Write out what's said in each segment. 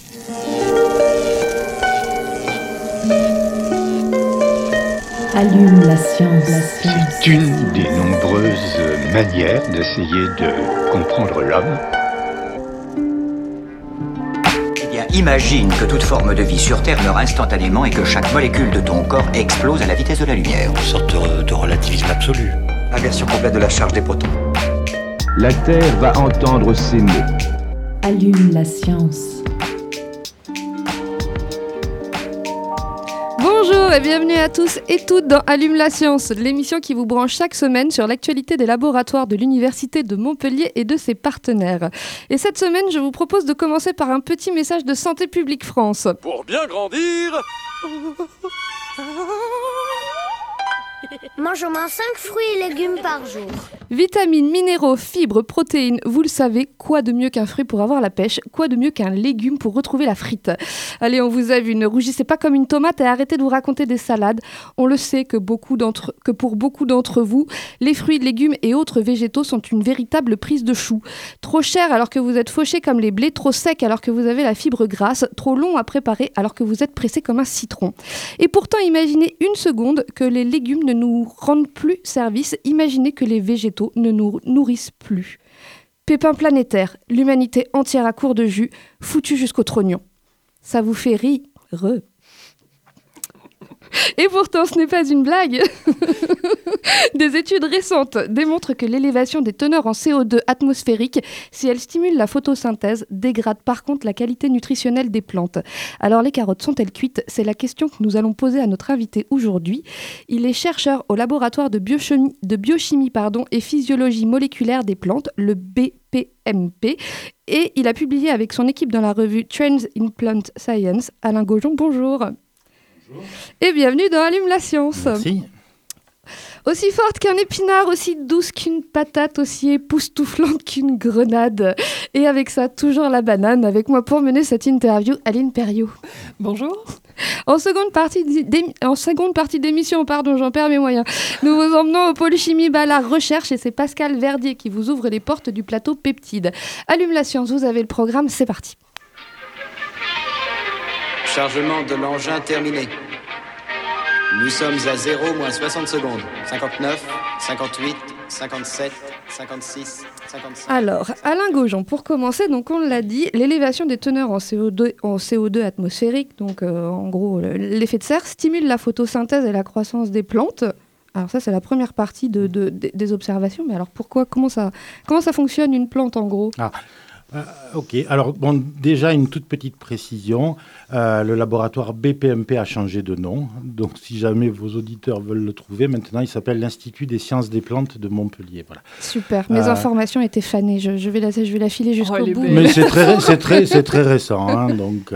Allume la science. C'est une des nombreuses manières d'essayer de comprendre l'homme. Eh bien, imagine que toute forme de vie sur Terre meurt instantanément et que chaque molécule de ton corps explose à la vitesse de la lumière. Une sorte de relativisme absolu. Inversion complète de la charge des protons. La Terre va entendre ces mots. Allume la science. Bonjour et bienvenue à tous et toutes dans Allume la science, l'émission qui vous branche chaque semaine sur l'actualité des laboratoires de l'Université de Montpellier et de ses partenaires. Et cette semaine, je vous propose de commencer par un petit message de Santé publique France. Pour bien grandir, mange au moins 5 fruits et légumes par jour. Vitamines, minéraux, fibres, protéines, vous le savez, quoi de mieux qu'un fruit pour avoir la pêche, quoi de mieux qu'un légume pour retrouver la frite. Allez, on vous a vu, ne rougissez pas comme une tomate et arrêtez de vous raconter des salades. On le sait que pour beaucoup d'entre vous, les fruits, légumes et autres végétaux sont une véritable prise de chou. Trop cher alors que vous êtes fauché comme les blés, trop sec alors que vous avez la fibre grasse, trop long à préparer alors que vous êtes pressé comme un citron. Et pourtant, imaginez une seconde que les légumes ne nous rendent plus service, imaginez que les végétaux ne nous nourrissent plus. Pépin planétaire, l'humanité entière à court de jus, foutue jusqu'au trognon. Ça vous fait rire. Et pourtant, ce n'est pas une blague. Des études récentes démontrent que l'élévation des teneurs en CO2 atmosphérique, si elle stimule la photosynthèse, dégrade par contre la qualité nutritionnelle des plantes. Alors les carottes sont-elles cuites ? C'est la question que nous allons poser à notre invité aujourd'hui. Il est chercheur au laboratoire de biochimie et physiologie moléculaire des plantes, le BPMP, et il a publié avec son équipe dans la revue Trends in Plant Science. Alain Gaujon, bonjour. Bonjour. Et bienvenue dans Allume la science. Merci. Aussi forte qu'un épinard, aussi douce qu'une patate, aussi époustouflante qu'une grenade. Et avec ça, toujours la banane. Avec moi pour mener cette interview, Aline Perriot. Bonjour. En seconde partie d'émission, j'en perds mes moyens. Nous vous emmenons au pôle chimie Ballard Recherche et c'est Pascal Verdier qui vous ouvre les portes du plateau Peptide. Allume la science, vous avez le programme, c'est parti. Chargement de l'engin terminé. Nous sommes à 0 moins 60 secondes. 59, 58, 57, 56, 55... Alors, Alain Gaujon, pour commencer, donc on l'a dit, l'élévation des teneurs en CO2 atmosphérique, donc en gros l'effet de serre, stimule la photosynthèse et la croissance des plantes. Alors ça, c'est la première partie des observations. Mais alors pourquoi, comment ça fonctionne une plante en gros ? Ok, alors déjà une toute petite précision, le laboratoire BPMP a changé de nom, donc si jamais vos auditeurs veulent le trouver, maintenant il s'appelle l'Institut des sciences des plantes de Montpellier. Voilà. Super, mes informations étaient fanées, je vais la filer jusqu'au bout. Mais c'est très récent. Hein, donc,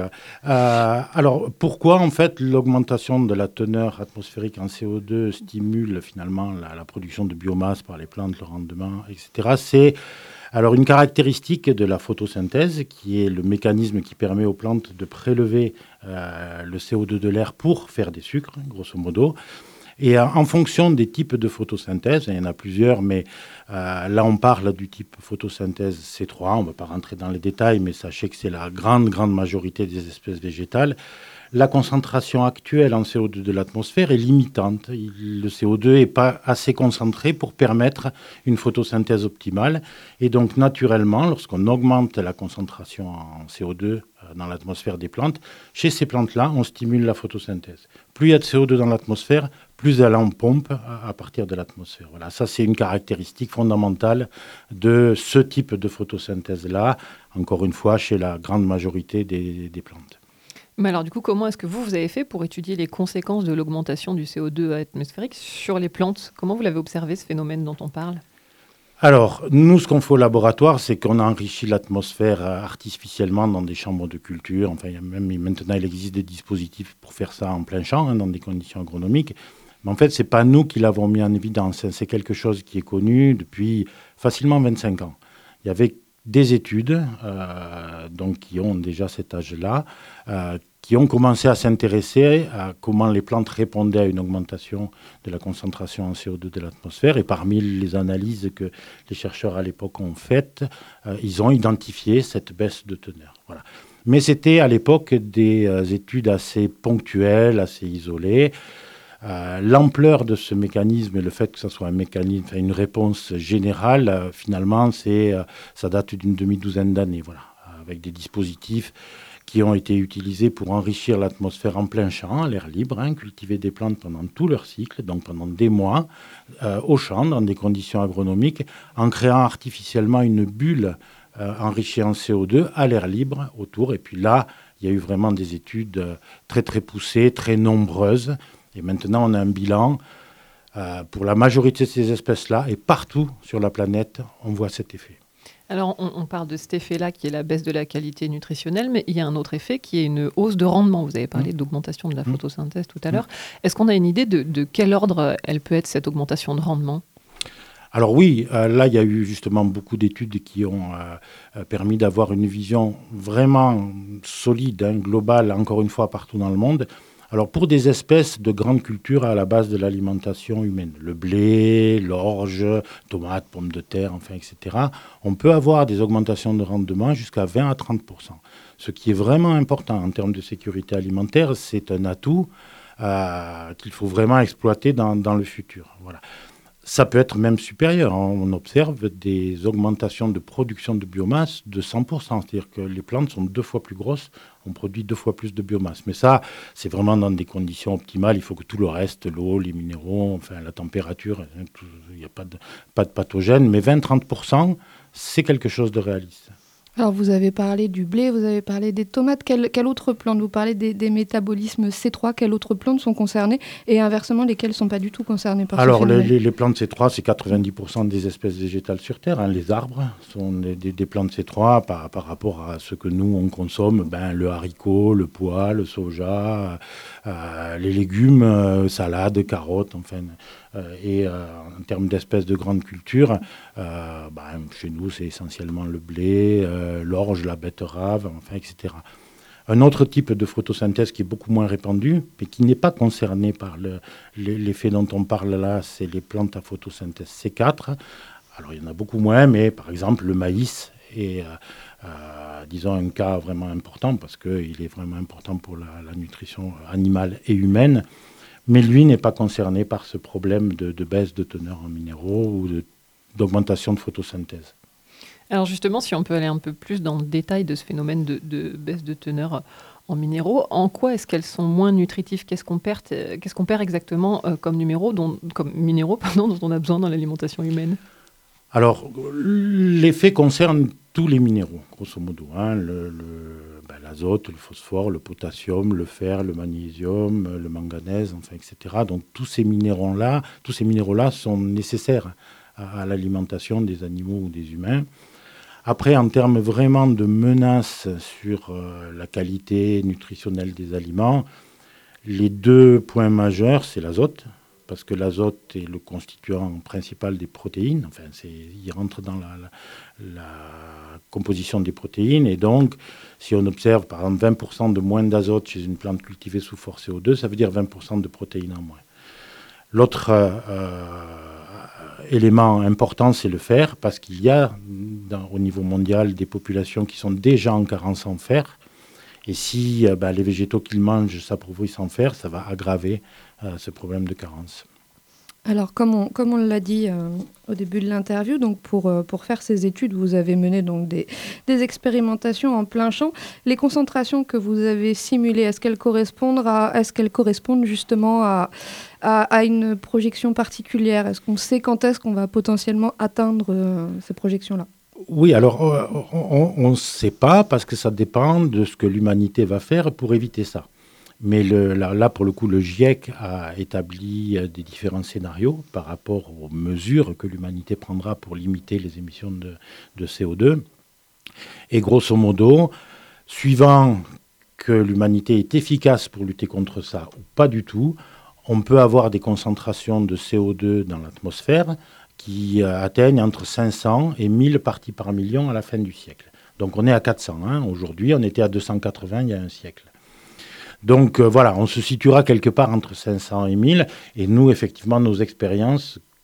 alors pourquoi en fait l'augmentation de la teneur atmosphérique en CO2 stimule finalement la production de biomasse par les plantes, le rendement, etc. C'est alors une caractéristique de la photosynthèse, qui est le mécanisme qui permet aux plantes de prélever le CO2 de l'air pour faire des sucres, grosso modo. Et en fonction des types de photosynthèse, il y en a plusieurs, mais là on parle du type photosynthèse C3, on ne va pas rentrer dans les détails, mais sachez que c'est la grande majorité des espèces végétales. La concentration actuelle en CO2 de l'atmosphère est limitante. Le CO2 n'est pas assez concentré pour permettre une photosynthèse optimale. Et donc, naturellement, lorsqu'on augmente la concentration en CO2 dans l'atmosphère des plantes, chez ces plantes-là, on stimule la photosynthèse. Plus il y a de CO2 dans l'atmosphère, plus elle en pompe à partir de l'atmosphère. Voilà, ça, c'est une caractéristique fondamentale de ce type de photosynthèse-là, encore une fois, chez la grande majorité des plantes. Mais alors du coup, comment est-ce que vous avez fait pour étudier les conséquences de l'augmentation du CO2 atmosphérique sur les plantes ? Comment vous l'avez observé, ce phénomène dont on parle ? Alors, nous, ce qu'on fait au laboratoire, c'est qu'on enrichit l'atmosphère artificiellement dans des chambres de culture. Enfin, maintenant, il existe des dispositifs pour faire ça en plein champ, dans des conditions agronomiques. Mais en fait, ce n'est pas nous qui l'avons mis en évidence. C'est quelque chose qui est connu depuis facilement 25 ans. Il y avait des études donc qui ont déjà cet âge-là, qui ont commencé à s'intéresser à comment les plantes répondaient à une augmentation de la concentration en CO2 de l'atmosphère. Et parmi les analyses que les chercheurs à l'époque ont faites, ils ont identifié cette baisse de teneur. Voilà. Mais c'était à l'époque des études assez ponctuelles, assez isolées. L'ampleur de ce mécanisme et le fait que ce soit un mécanisme, une réponse générale, finalement, ça date d'une demi-douzaine d'années, voilà, avec des dispositifs qui ont été utilisés pour enrichir l'atmosphère en plein champ, à l'air libre, cultiver des plantes pendant tout leur cycle, donc pendant des mois, au champ, dans des conditions agronomiques, en créant artificiellement une bulle enrichie en CO2 à l'air libre autour. Et puis là, il y a eu vraiment des études très très poussées, très nombreuses. Et maintenant, on a un bilan pour la majorité de ces espèces-là. Et partout sur la planète, on voit cet effet. Alors, on parle de cet effet-là qui est la baisse de la qualité nutritionnelle, mais il y a un autre effet qui est une hausse de rendement. Vous avez parlé d'augmentation de la photosynthèse tout à l'heure. Est-ce qu'on a une idée de quel ordre elle peut être, cette augmentation de rendement ? Alors oui, là, il y a eu justement beaucoup d'études qui ont permis d'avoir une vision vraiment solide, globale, encore une fois, partout dans le monde. Alors pour des espèces de grandes cultures à la base de l'alimentation humaine, le blé, l'orge, tomates, pommes de terre, enfin, etc., on peut avoir des augmentations de rendement jusqu'à 20 à 30%. Ce qui est vraiment important en termes de sécurité alimentaire, c'est un atout qu'il faut vraiment exploiter dans le futur. Voilà. Ça peut être même supérieur. On observe des augmentations de production de biomasse de 100%. C'est-à-dire que les plantes sont 2 fois plus grosses, on produit 2 fois plus de biomasse. Mais ça, c'est vraiment dans des conditions optimales. Il faut que tout le reste, l'eau, les minéraux, enfin la température, il n'y a pas de pathogènes. Mais 20-30%, c'est quelque chose de réaliste. Alors, vous avez parlé du blé, vous avez parlé des tomates. Quelle autre plante ? Vous parlez des métabolismes C3. Quelles autres plantes sont concernées ? Et inversement, lesquelles ne sont pas du tout concernées par ce phénomène ? Alors, les plantes C3, c'est 90% des espèces végétales sur Terre. Les arbres sont des plantes C3 par rapport à ce que nous, on consomme. Le haricot, le pois, le soja, les légumes, salades, carottes, enfin... Et en termes d'espèces de grandes cultures, chez nous, c'est essentiellement le blé, l'orge, la betterave, enfin, etc. Un autre type de photosynthèse qui est beaucoup moins répandu, mais qui n'est pas concerné par l'effet dont on parle là, c'est les plantes à photosynthèse C4. Alors, il y en a beaucoup moins, mais par exemple, le maïs est, disons, un cas vraiment important, parce qu'il est vraiment important pour la nutrition animale et humaine. Mais lui n'est pas concerné par ce problème de baisse de teneur en minéraux ou d'augmentation de photosynthèse. Alors justement, si on peut aller un peu plus dans le détail de ce phénomène de baisse de teneur en minéraux, en quoi est-ce qu'elles sont moins nutritives ? Qu'est-ce qu'on perd exactement comme minéraux dont on a besoin dans l'alimentation humaine ? Alors, l'effet concerne tous les minéraux, grosso modo. L'azote, le phosphore, le potassium, le fer, le magnésium, le manganèse, enfin, etc. Donc tous ces minéraux-là sont nécessaires à l'alimentation des animaux ou des humains. Après, en termes vraiment de menaces sur la qualité nutritionnelle des aliments, les 2 points majeurs, c'est l'azote, parce que l'azote est le constituant principal des protéines. Enfin, il rentre dans la composition des protéines. Et donc, si on observe, par exemple, 20% de moins d'azote chez une plante cultivée sous fort CO2, ça veut dire 20% de protéines en moins. L'autre élément important, c'est le fer, parce qu'il y a, au niveau mondial, des populations qui sont déjà en carence en fer. Et si les végétaux qu'ils mangent s'appauvrissent en fer, ça va aggraver ce problème de carence. Alors, comme on l'a dit au début de l'interview, donc pour faire ces études, vous avez mené donc des expérimentations en plein champ. Les concentrations que vous avez simulées, est-ce qu'elles correspondent justement à une projection particulière ? Est-ce qu'on sait quand est-ce qu'on va potentiellement atteindre ces projections-là ? Oui, alors on ne sait pas parce que ça dépend de ce que l'humanité va faire pour éviter ça. Mais là, pour le coup, le GIEC a établi des différents scénarios par rapport aux mesures que l'humanité prendra pour limiter les émissions de CO2. Et grosso modo, suivant que l'humanité est efficace pour lutter contre ça ou pas du tout, on peut avoir des concentrations de CO2 dans l'atmosphère qui atteignent entre 500 et 1000 parties par million à la fin du siècle. Donc on est à 400. Aujourd'hui, on était à 280 il y a un siècle. Donc voilà, on se situera quelque part entre 500 et 1000. Et nous, effectivement, nos expériences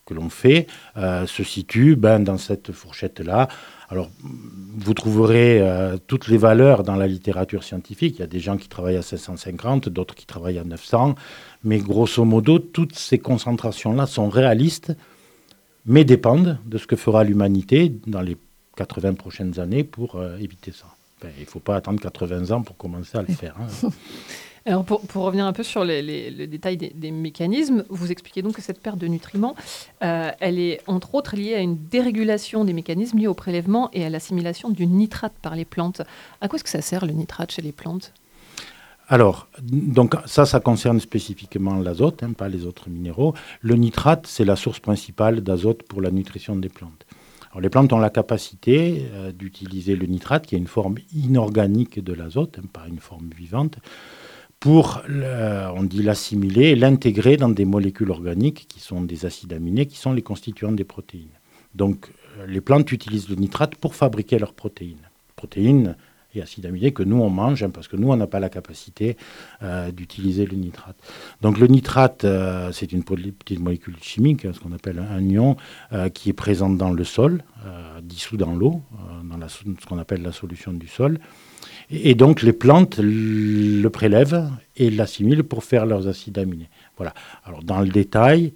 que l'on fait se situe dans cette fourchette-là. Alors, vous trouverez toutes les valeurs dans la littérature scientifique. Il y a des gens qui travaillent à 750, d'autres qui travaillent à 900. Mais grosso modo, toutes ces concentrations-là sont réalistes, mais dépendent de ce que fera l'humanité dans les 80 prochaines années pour éviter ça. Enfin, il ne faut pas attendre 80 ans pour commencer à le faire. Alors pour revenir un peu sur le détail des mécanismes, vous expliquez donc que cette perte de nutriments, elle est entre autres liée à une dérégulation des mécanismes liés au prélèvement et à l'assimilation du nitrate par les plantes. À quoi est-ce que ça sert le nitrate chez les plantes ? Alors, donc ça concerne spécifiquement l'azote, pas les autres minéraux. Le nitrate, c'est la source principale d'azote pour la nutrition des plantes. Alors, les plantes ont la capacité d'utiliser le nitrate, qui est une forme inorganique de l'azote, pas une forme vivante, pour, on dit, l'assimiler et l'intégrer dans des molécules organiques qui sont des acides aminés, qui sont les constituants des protéines. Donc, les plantes utilisent le nitrate pour fabriquer leurs protéines. Protéines et acides aminés que nous, on mange, parce que nous, on n'a pas la capacité d'utiliser le nitrate. Donc, le nitrate, c'est une petite molécule chimique, ce qu'on appelle un ion, qui est présente dans le sol, dissous dans l'eau, dans ce qu'on appelle la solution du sol. Et donc, les plantes le prélèvent et l'assimilent pour faire leurs acides aminés. Voilà. Alors, dans le détail,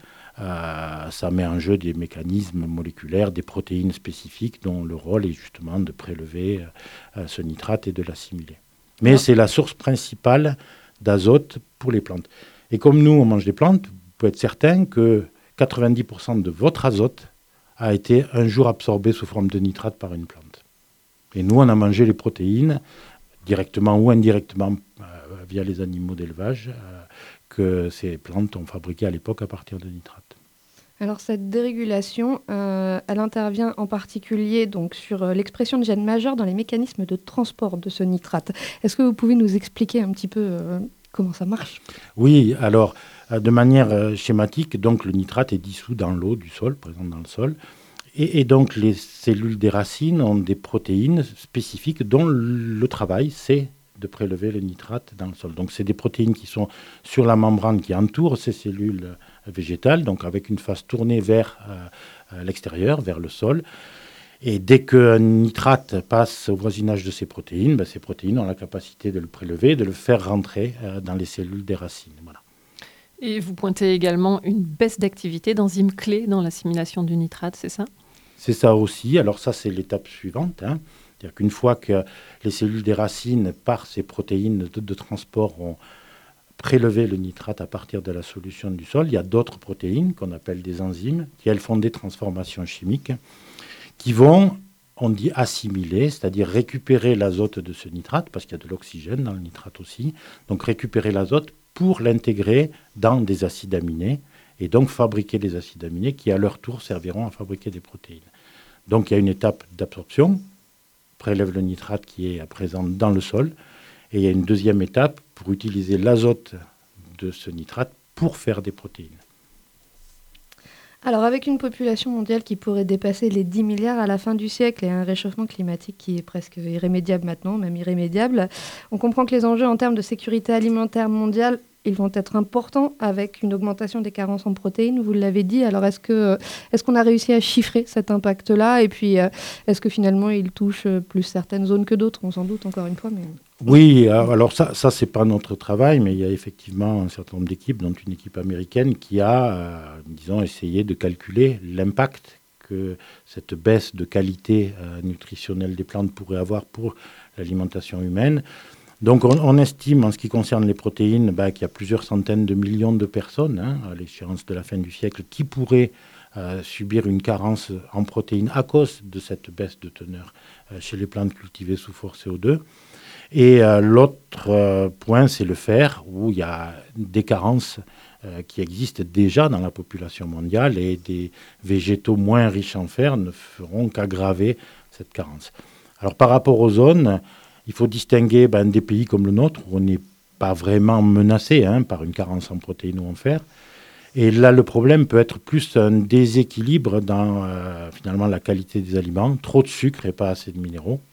ça met en jeu des mécanismes moléculaires, des protéines spécifiques dont le rôle est justement de prélever ce nitrate et de l'assimiler. Mais c'est la source principale d'azote pour les plantes. Et comme nous, on mange des plantes, vous pouvez être certain que 90% de votre azote a été un jour absorbé sous forme de nitrate par une plante. Et nous, on a mangé les protéines directement ou indirectement via les animaux d'élevage que ces plantes ont fabriquées à l'époque à partir de nitrate. Alors cette dérégulation, elle intervient en particulier donc, sur l'expression de gènes majeurs dans les mécanismes de transport de ce nitrate. Est-ce que vous pouvez nous expliquer un petit peu comment ça marche ? Oui, alors de manière schématique, donc le nitrate est dissous dans l'eau du sol, présente dans le sol. Et donc, les cellules des racines ont des protéines spécifiques dont le travail, c'est de prélever le nitrate dans le sol. Donc, c'est des protéines qui sont sur la membrane qui entoure ces cellules végétales, donc avec une face tournée vers l'extérieur, vers le sol. Et dès qu'un nitrate passe au voisinage de ces protéines ont la capacité de le prélever, de le faire rentrer dans les cellules des racines. Voilà. Et vous pointez également une baisse d'activité d'enzymes clés dans l'assimilation du nitrate, c'est ça ? C'est ça aussi. Alors ça, c'est l'étape suivante. C'est-à-dire qu'une fois que les cellules des racines, par ces protéines de transport, ont prélevé le nitrate à partir de la solution du sol, il y a d'autres protéines qu'on appelle des enzymes, qui elles font des transformations chimiques, qui vont, on dit, assimiler, c'est-à-dire récupérer l'azote de ce nitrate, parce qu'il y a de l'oxygène dans le nitrate aussi, donc récupérer l'azote pour l'intégrer dans des acides aminés, et donc fabriquer des acides aminés qui, à leur tour, serviront à fabriquer des protéines. Donc, il y a une étape d'absorption, prélève le nitrate qui est présent dans le sol, et il y a une deuxième étape pour utiliser l'azote de ce nitrate pour faire des protéines. Alors, avec une population mondiale qui pourrait dépasser les 10 milliards à la fin du siècle et un réchauffement climatique qui est presque irrémédiable maintenant, même irrémédiable, on comprend que les enjeux en termes de sécurité alimentaire mondiale, ils vont être importants avec une augmentation des carences en protéines, vous l'avez dit. Alors, est-ce qu'on a réussi à chiffrer cet impact-là ? Et puis, est-ce que finalement, il touche plus certaines zones que d'autres ? On s'en doute, encore une fois. Mais... Oui, alors ça c'est pas notre travail, mais il y a effectivement un certain nombre d'équipes, dont une équipe américaine, qui a, essayé de calculer l'impact que cette baisse de qualité nutritionnelle des plantes pourrait avoir pour l'alimentation humaine. Donc on estime, en ce qui concerne les protéines, qu'il y a plusieurs centaines de millions de personnes, à l'échéance de la fin du siècle, qui pourraient subir une carence en protéines à cause de cette baisse de teneur chez les plantes cultivées sous fort CO2. Et l'autre point, c'est le fer, où il y a des carences qui existent déjà dans la population mondiale, et des végétaux moins riches en fer ne feront qu'aggraver cette carence. Alors par rapport aux zones, il faut distinguer des pays comme le nôtre, où on n'est pas vraiment menacé par une carence en protéines ou en fer. Et là, le problème peut être plus un déséquilibre dans finalement la qualité des aliments, trop de sucre et pas assez de minéraux.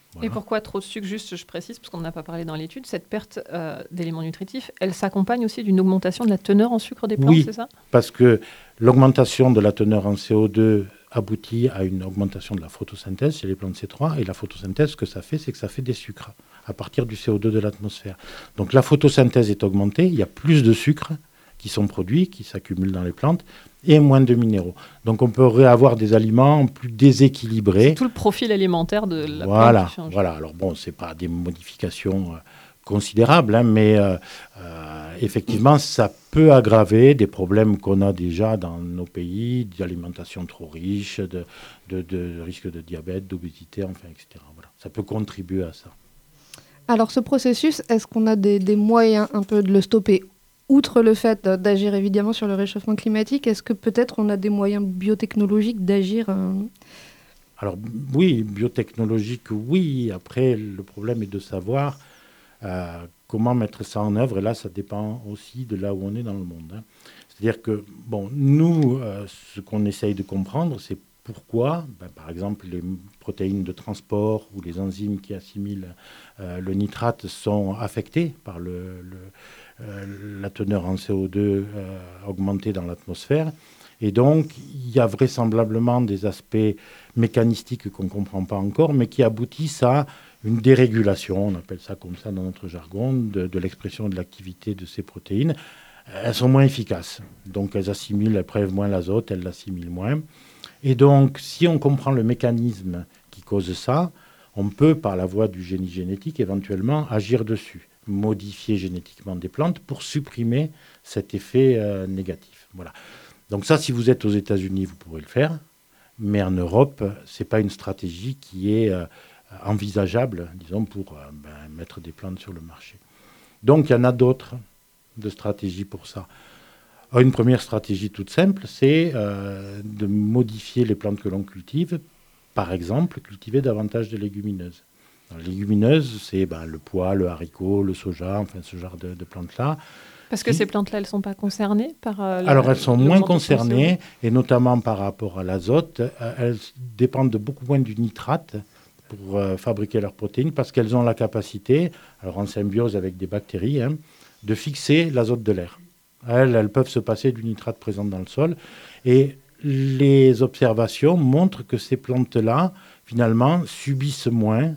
Voilà. Et pourquoi trop de sucre? Juste, je précise, parce qu'on n'en a pas parlé dans l'étude, cette perte d'éléments nutritifs, elle s'accompagne aussi d'une augmentation de la teneur en sucre des plantes, Oui, c'est ça? parce que l'augmentation de la teneur en CO2 aboutit à une augmentation de la photosynthèse chez les plantes C3. Et la photosynthèse, ce que ça fait, c'est que ça fait des sucres à partir du CO2 de l'atmosphère. Donc la photosynthèse est augmentée, il y a plus de sucres qui sont produits, qui s'accumulent dans les plantes, et moins de minéraux. Donc on pourrait avoir des aliments plus déséquilibrés. C'est tout le profil alimentaire de la Voilà, plante qui change. voilà. Alors bon, ce n'est pas des modifications considérables, hein, mais effectivement, ça peut aggraver des problèmes qu'on a déjà dans nos pays, d'alimentation trop riche, de risque de diabète, d'obésité, enfin, etc. Voilà. Ça peut contribuer à ça. Alors ce processus, est-ce qu'on a des moyens un peu de le stopper? Outre le fait d'agir évidemment sur le réchauffement climatique, est-ce que peut-être on a des moyens biotechnologiques d'agir Alors oui, biotechnologique, oui. Après, le problème est de savoir comment mettre ça en œuvre. Et là, ça dépend aussi de là où on est dans le monde, hein. C'est-à-dire que, bon, nous, ce qu'on essaye de comprendre, c'est pourquoi, par exemple, les protéines de transport ou les enzymes qui assimilent le nitrate sont affectées par la teneur en CO2 augmentée dans l'atmosphère. Et donc, il y a vraisemblablement des aspects mécanistiques qu'on ne comprend pas encore, mais qui aboutissent à une dérégulation, on appelle ça comme ça dans notre jargon, de l'expression de l'activité de ces protéines. Elles sont moins efficaces. Donc, elles prélèvent moins l'azote, elles l'assimilent moins. Et donc, si on comprend le mécanisme qui cause ça, on peut, par la voie du génie génétique, éventuellement agir dessus, modifier génétiquement des plantes pour supprimer cet effet négatif. Voilà. Donc ça, si vous êtes aux États-Unis, vous pourrez le faire, mais en Europe, ce n'est pas une stratégie qui est envisageable, disons, pour mettre des plantes sur le marché. Donc, il y en a d'autres de stratégies pour ça. Une première stratégie toute simple, c'est de modifier les plantes que l'on cultive. Par exemple, cultiver davantage de légumineuses. Les légumineuses, c'est le pois, le haricot, le soja, enfin ce genre de plantes-là. Parce que ces plantes-là, elles ne sont pas concernées par Alors, elles sont moins concernées, et notamment par rapport à l'azote. Elles dépendent beaucoup moins du nitrate pour fabriquer leurs protéines, parce qu'elles ont la capacité, alors en symbiose avec des bactéries, hein, de fixer l'azote de l'air. Elles peuvent se passer du nitrate présent dans le sol. Et les observations montrent que ces plantes-là, finalement, subissent moins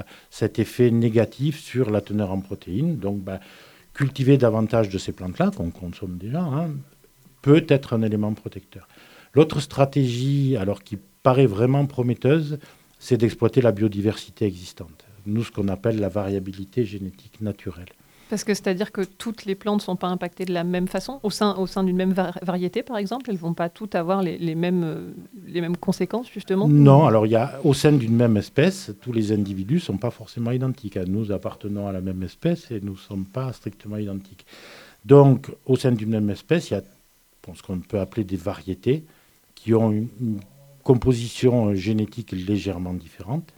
cet effet négatif sur la teneur en protéines. Donc, cultiver davantage de ces plantes-là, qu'on consomme déjà, hein, peut être un élément protecteur. L'autre stratégie, alors qui paraît vraiment prometteuse, c'est d'exploiter la biodiversité existante. Nous, ce qu'on appelle la variabilité génétique naturelle. Parce que c'est-à-dire que toutes les plantes ne sont pas impactées de la même façon, au sein d'une même variété, par exemple, elles ne vont pas toutes avoir les mêmes conséquences, justement? Non, alors au sein d'une même espèce, tous les individus ne sont pas forcément identiques. Nous appartenons à la même espèce et nous ne sommes pas strictement identiques. Donc, au sein d'une même espèce, il y a ce qu'on peut appeler des variétés qui ont une composition génétique légèrement différente.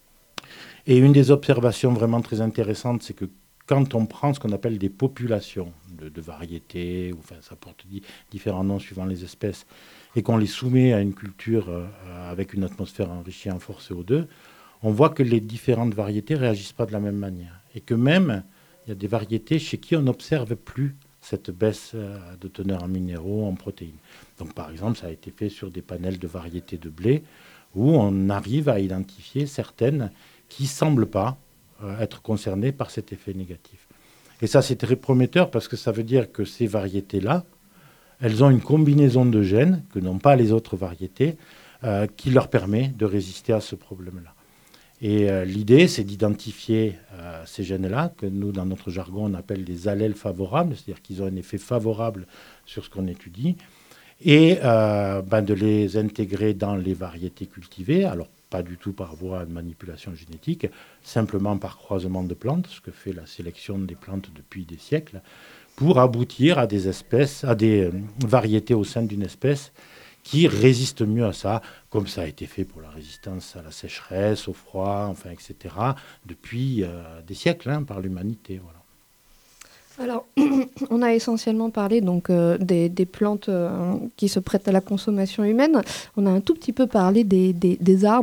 Et une des observations vraiment très intéressantes, c'est que quand on prend ce qu'on appelle des populations de variétés, ça porte différents noms suivant les espèces, et qu'on les soumet à une culture avec une atmosphère enrichie en fort CO2, on voit que les différentes variétés ne réagissent pas de la même manière. Et que même, il y a des variétés chez qui on n'observe plus cette baisse de teneur en minéraux, en protéines. Donc par exemple, ça a été fait sur des panels de variétés de blé, où on arrive à identifier certaines qui ne semblent pas être concernées par cet effet négatif. Et ça, c'est très prometteur parce que ça veut dire que ces variétés-là, elles ont une combinaison de gènes que n'ont pas les autres variétés qui leur permet de résister à ce problème-là. Et l'idée, c'est d'identifier ces gènes-là, que nous, dans notre jargon, on appelle des allèles favorables, c'est-à-dire qu'ils ont un effet favorable sur ce qu'on étudie, et de les intégrer dans les variétés cultivées. Alors, pas du tout par voie de manipulation génétique, simplement par croisement de plantes, ce que fait la sélection des plantes depuis des siècles, pour aboutir à des espèces, à des variétés au sein d'une espèce qui résistent mieux à ça, comme ça a été fait pour la résistance à la sécheresse, au froid, etc., depuis des siècles par l'humanité. Voilà. Alors, on a essentiellement parlé donc, des plantes qui se prêtent à la consommation humaine. On a un tout petit peu parlé des arbres.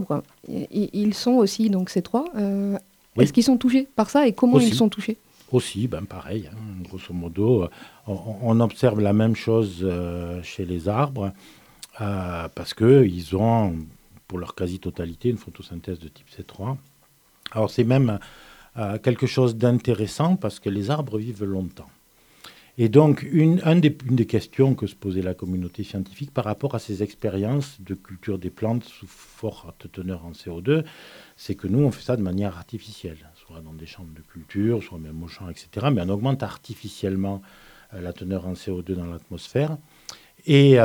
ils sont aussi, donc ces trois, Oui. est-ce qu'ils sont touchés par ça et comment Aussi. ils sont touchés? Aussi, pareil, grosso modo, on observe la même chose chez les arbres parce qu'ils ont, pour leur quasi-totalité, une photosynthèse de type C3. Alors c'est même quelque chose d'intéressant parce que les arbres vivent longtemps. Et donc, une des questions que se posait la communauté scientifique par rapport à ces expériences de culture des plantes sous forte teneur en CO2, c'est que nous, on fait ça de manière artificielle, soit dans des champs de culture, soit même au champ, etc. Mais on augmente artificiellement la teneur en CO2 dans l'atmosphère. Et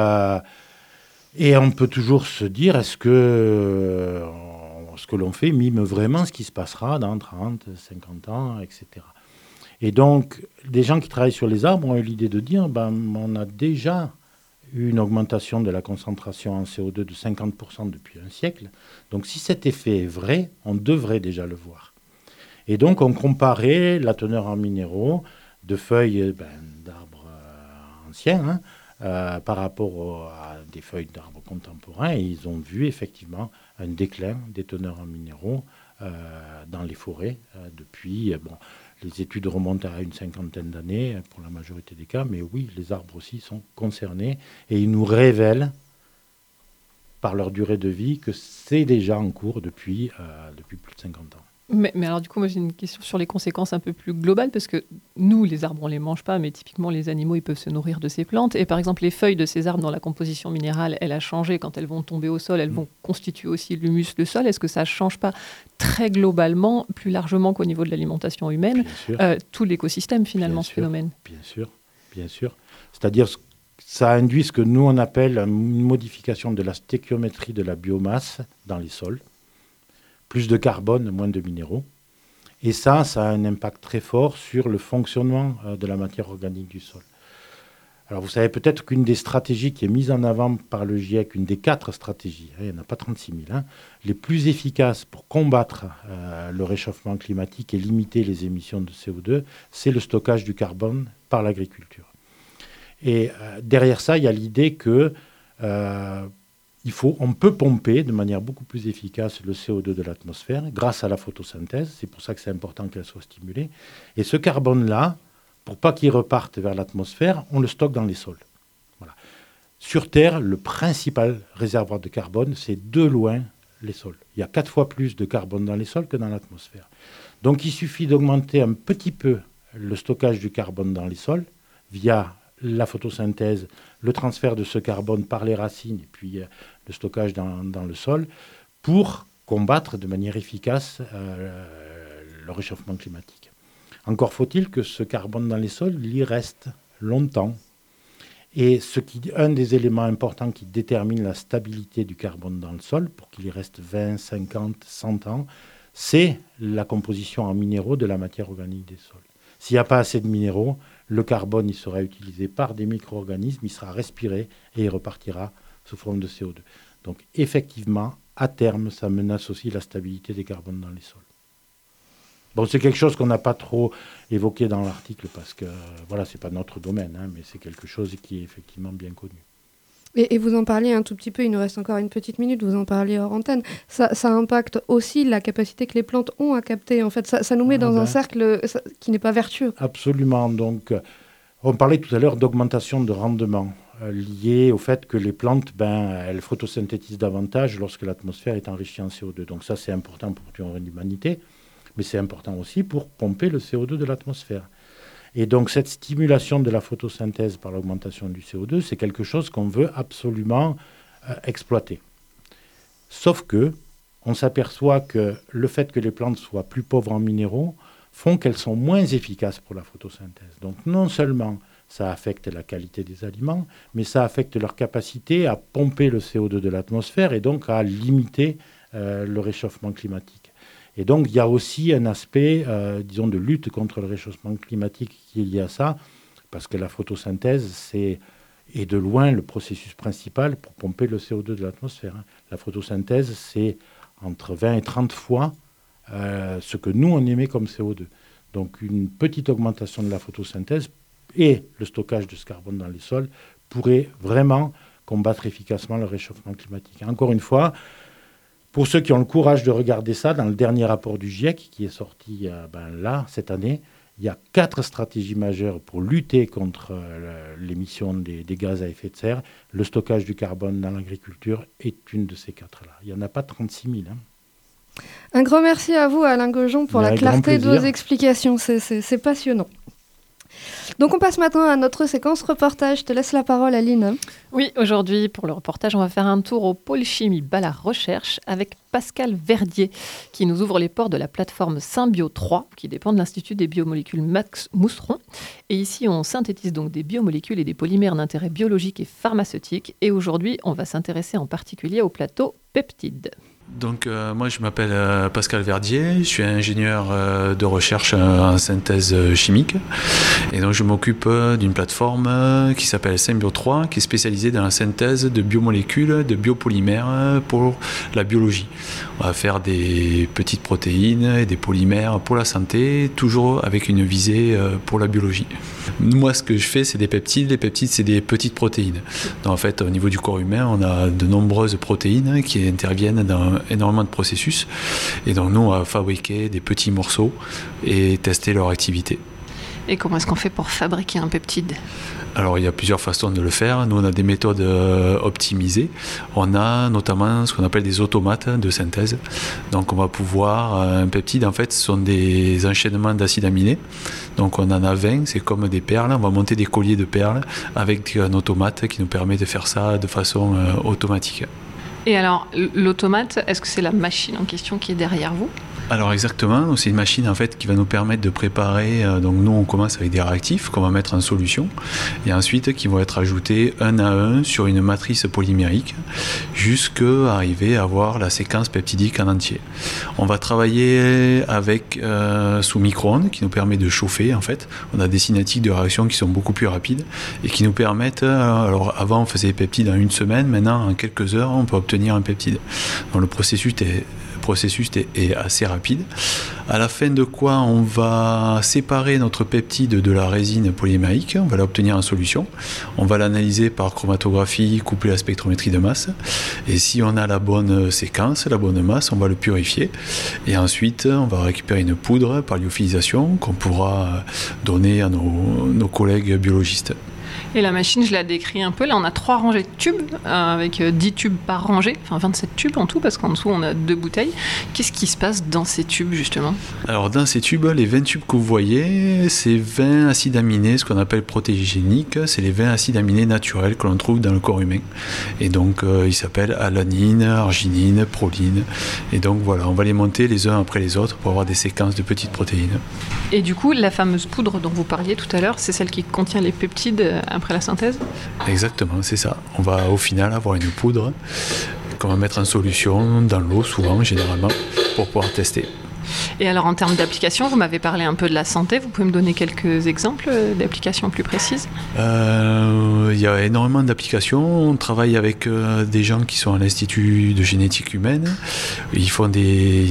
on peut toujours se dire, est-ce que ce que l'on fait mime vraiment ce qui se passera dans 30, 50 ans, etc. Et donc, des gens qui travaillent sur les arbres ont eu l'idée de dire, on a déjà eu une augmentation de la concentration en CO2 de 50% depuis un siècle. Donc, si cet effet est vrai, on devrait déjà le voir. Et donc, on comparait la teneur en minéraux de feuilles d'arbres anciens par rapport à des feuilles d'arbres contemporains. Et ils ont vu effectivement un déclin des teneurs en minéraux dans les forêts depuis... les études remontent à une 50aine d'années pour la majorité des cas, mais oui, les arbres aussi sont concernés et ils nous révèlent, par leur durée de vie, que c'est déjà en cours depuis plus de 50 ans. Mais alors du coup, moi j'ai une question sur les conséquences un peu plus globales, parce que nous, les arbres, on ne les mange pas, mais typiquement les animaux, ils peuvent se nourrir de ces plantes. Et par exemple, les feuilles de ces arbres, dans la composition minérale, elle a changé. Quand elles vont tomber au sol, elles vont constituer aussi l'humus du sol. Est-ce que ça ne change pas très globalement, plus largement qu'au niveau de l'alimentation humaine, tout l'écosystème finalement, ce phénomène? Bien sûr. C'est-à-dire ça induit ce que nous on appelle une modification de la stéchiométrie de la biomasse dans les sols. Plus de carbone, moins de minéraux. Et ça a un impact très fort sur le fonctionnement de la matière organique du sol. Alors vous savez peut-être qu'une des stratégies qui est mise en avant par le GIEC, une des 4 stratégies, il n'y en a pas 36 000, les plus efficaces pour combattre le réchauffement climatique et limiter les émissions de CO2, c'est le stockage du carbone par l'agriculture. Et derrière ça, il y a l'idée que... on peut pomper de manière beaucoup plus efficace le CO2 de l'atmosphère grâce à la photosynthèse. C'est pour ça que c'est important qu'elle soit stimulée. Et ce carbone-là, pour pas qu'il reparte vers l'atmosphère, on le stocke dans les sols. Voilà. Sur Terre, le principal réservoir de carbone, c'est de loin les sols. Il y a 4 fois plus de carbone dans les sols que dans l'atmosphère. Donc il suffit d'augmenter un petit peu le stockage du carbone dans les sols via la photosynthèse, le transfert de ce carbone par les racines et puis le stockage dans le sol pour combattre de manière efficace le réchauffement climatique. Encore faut-il que ce carbone dans les sols, il y reste longtemps. Et un des éléments importants qui détermine la stabilité du carbone dans le sol, pour qu'il y reste 20, 50, 100 ans, c'est la composition en minéraux de la matière organique des sols. S'il n'y a pas assez de minéraux, le carbone il sera utilisé par des micro-organismes, il sera respiré et il repartira sous forme de CO2. Donc effectivement, à terme, ça menace aussi la stabilité des carbones dans les sols. Bon, c'est quelque chose qu'on n'a pas trop évoqué dans l'article parce que voilà, c'est pas notre domaine, mais c'est quelque chose qui est effectivement bien connu. Et vous en parliez un tout petit peu, il nous reste encore une petite minute, vous en parliez hors antenne. Ça impacte aussi la capacité que les plantes ont à capter. En fait, ça nous met dans un cercle qui n'est pas vertueux. Absolument. Donc, on parlait tout à l'heure d'augmentation de rendement liée au fait que les plantes, elles photosynthétisent davantage lorsque l'atmosphère est enrichie en CO2. Donc ça, c'est important pour l'humanité, mais c'est important aussi pour pomper le CO2 de l'atmosphère. Et donc, cette stimulation de la photosynthèse par l'augmentation du CO2, c'est quelque chose qu'on veut absolument exploiter. Sauf que on s'aperçoit que le fait que les plantes soient plus pauvres en minéraux font qu'elles sont moins efficaces pour la photosynthèse. Donc, non seulement ça affecte la qualité des aliments, mais ça affecte leur capacité à pomper le CO2 de l'atmosphère et donc à limiter le réchauffement climatique. Et donc, il y a aussi un aspect, de lutte contre le réchauffement climatique qui est lié à ça, parce que la photosynthèse, est de loin le processus principal pour pomper le CO2 de l'atmosphère. La photosynthèse, c'est entre 20 et 30 fois ce que nous, on émet comme CO2. Donc, une petite augmentation de la photosynthèse et le stockage de ce carbone dans les sols pourrait vraiment combattre efficacement le réchauffement climatique. Encore une fois, Pour ceux qui ont le courage de regarder ça, dans le dernier rapport du GIEC, qui est sorti là, cette année, il y a 4 stratégies majeures pour lutter contre l'émission des gaz à effet de serre. Le stockage du carbone dans l'agriculture est une de ces 4-là. Il n'y en a pas 36 000. Un grand merci à vous, Alain Gaujon, pour la clarté de vos explications. C'est passionnant. Donc on passe maintenant à notre séquence reportage. Je te laisse la parole, Aline. Oui, aujourd'hui, pour le reportage, on va faire un tour au pôle chimie Ballard Recherche avec Pascal Verdier, qui nous ouvre les portes de la plateforme Symbio 3, qui dépend de l'Institut des biomolécules Max Mousseron. Et ici, on synthétise donc des biomolécules et des polymères d'intérêt biologique et pharmaceutique. Et aujourd'hui, on va s'intéresser en particulier au plateau peptides. Donc moi je m'appelle Pascal Verdier, je suis ingénieur de recherche en synthèse chimique et donc je m'occupe d'une plateforme qui s'appelle Symbio 3 qui est spécialisée dans la synthèse de biomolécules, de biopolymères pour la biologie. On va faire des petites protéines et des polymères pour la santé, toujours avec une visée pour la biologie. Moi ce que je fais c'est des peptides, les peptides c'est des petites protéines. Donc en fait au niveau du corps humain on a de nombreuses protéines qui interviennent dans énormément de processus et donc nous on va fabriquer des petits morceaux et tester leur activité. Et comment est-ce qu'on fait pour fabriquer un peptide ? Alors il y a plusieurs façons de le faire. Nous on a des méthodes optimisées. On a notamment ce qu'on appelle des automates de synthèse. Donc on va pouvoir, un peptide en fait ce sont des enchaînements d'acides aminés. Donc on en a 20, c'est comme des perles. On va monter des colliers de perles avec un automate qui nous permet de faire ça de façon automatique. Et alors, l'automate, est-ce que c'est la machine en question qui est derrière vous ? Alors exactement, c'est une machine en fait qui va nous permettre de préparer, donc nous on commence avec des réactifs qu'on va mettre en solution et ensuite qui vont être ajoutés un à un sur une matrice polymérique jusqu'à arriver à avoir la séquence peptidique en entier. On va travailler avec sous micro-ondes qui nous permet de chauffer en fait. On a des cinétiques de réaction qui sont beaucoup plus rapides et qui nous permettent, alors avant on faisait des peptides en une semaine, maintenant en quelques heures on peut obtenir un peptide. Donc le processus est assez rapide. À la fin de quoi on va séparer notre peptide de la résine polymérique, on va l'obtenir en solution, on va l'analyser par chromatographie couplée à la spectrométrie de masse et si on a la bonne séquence, la bonne masse, on va le purifier et ensuite on va récupérer une poudre par lyophilisation qu'on pourra donner à nos collègues biologistes. Et la machine, je la décris un peu. Là, on a 3 rangées de tubes, avec 10 tubes par rangée, enfin 27 tubes en tout, parce qu'en dessous, on a 2 bouteilles. Qu'est-ce qui se passe dans ces tubes, justement ? Alors, dans ces tubes, les 20 tubes que vous voyez, c'est 20 acides aminés, ce qu'on appelle protégéniques. C'est les 20 acides aminés naturels que l'on trouve dans le corps humain. Et donc, ils s'appellent alanine, arginine, proline. Et donc, voilà, on va les monter les uns après les autres pour avoir des séquences de petites protéines. Et du coup, la fameuse poudre dont vous parliez tout à l'heure, c'est celle qui contient les peptides après la synthèse ? Exactement, c'est ça. On va au final avoir une poudre qu'on va mettre en solution dans l'eau, souvent, généralement, pour pouvoir tester. Et alors en termes d'application, vous m'avez parlé un peu de la santé, vous pouvez me donner quelques exemples d'applications plus précises ? Il y a énormément d'applications, on travaille avec des gens qui sont à l'Institut de génétique humaine, ils font des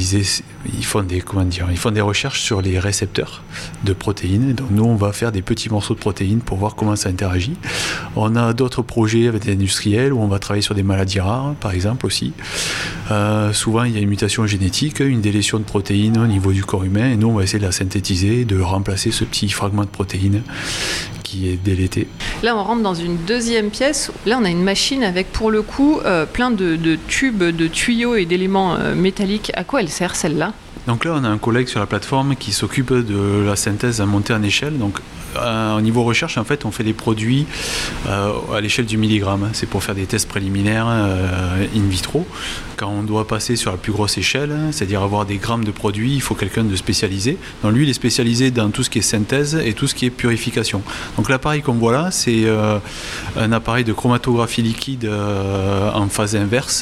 recherches sur les récepteurs de protéines, donc nous on va faire des petits morceaux de protéines pour voir comment ça interagit. On a d'autres projets avec des industriels où on va travailler sur des maladies rares par exemple aussi. Souvent il y a une mutation génétique, une délétion de protéines au niveau du corps humain et nous on va essayer de la synthétiser, de remplacer ce petit fragment de protéines qui est délété. Là on rentre dans une deuxième pièce, là on a une machine avec pour le coup plein de tubes, de tuyaux et d'éléments métalliques. À quoi elle sert celle-là ? Donc là on a un collègue sur la plateforme qui s'occupe de la synthèse à monter en échelle. Donc au niveau recherche en fait on fait des produits à l'échelle du milligramme. C'est pour faire des tests préliminaires in vitro. Quand on doit passer sur la plus grosse échelle, c'est-à-dire avoir des grammes de produits, il faut quelqu'un de spécialisé. Donc lui il est spécialisé dans tout ce qui est synthèse et tout ce qui est purification. Donc l'appareil qu'on voit là c'est un appareil de chromatographie liquide en phase inverse.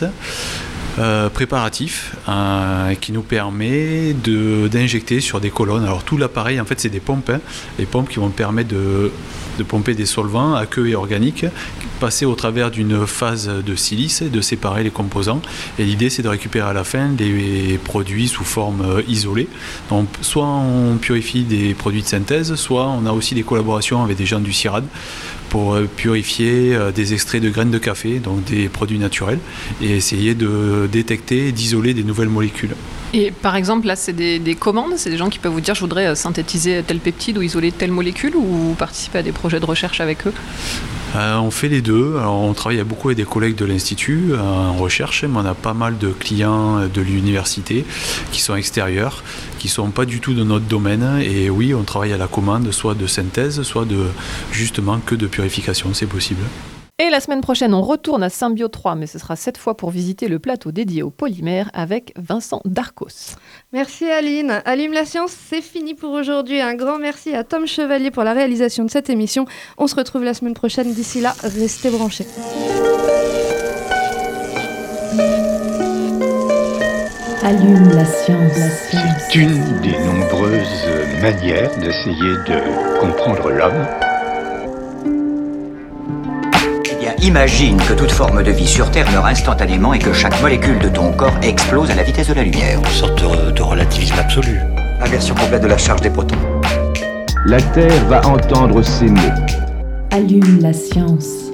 Préparatif qui nous permet d'injecter sur des colonnes. Alors tout l'appareil en fait c'est des pompes, les pompes qui vont permettre de pomper des solvants aqueux et organiques, passer au travers d'une phase de silice et de séparer les composants. Et l'idée c'est de récupérer à la fin des produits sous forme isolée. Donc soit on purifie des produits de synthèse, soit on a aussi des collaborations avec des gens du CIRAD pour purifier des extraits de graines de café, donc des produits naturels, et essayer de détecter et d'isoler des nouvelles molécules. Et par exemple, là, c'est des commandes, c'est des gens qui peuvent vous dire je voudrais synthétiser tel peptide ou isoler telle molécule, ou vous participez à des projets de recherche avec eux? On fait les deux. Alors, on travaille beaucoup avec des collègues de l'Institut en recherche, mais on a pas mal de clients de l'université qui sont extérieurs, qui ne sont pas du tout de notre domaine. Et oui, on travaille à la commande, soit de synthèse, soit justement que de purification, c'est possible. Et la semaine prochaine, on retourne à Symbio 3, mais ce sera cette fois pour visiter le plateau dédié aux polymères avec Vincent Darcos. Merci Aline. Allume la science, c'est fini pour aujourd'hui. Un grand merci à Tom Chevalier pour la réalisation de cette émission. On se retrouve la semaine prochaine. D'ici là, restez branchés. Allume la science. C'est une des nombreuses manières d'essayer de comprendre l'homme. Imagine que toute forme de vie sur Terre meurt instantanément et que chaque molécule de ton corps explose à la vitesse de la lumière. Une sorte de relativisme absolu. Inversion complète de la charge des protons. La Terre va entendre s'aimer. Allume la science.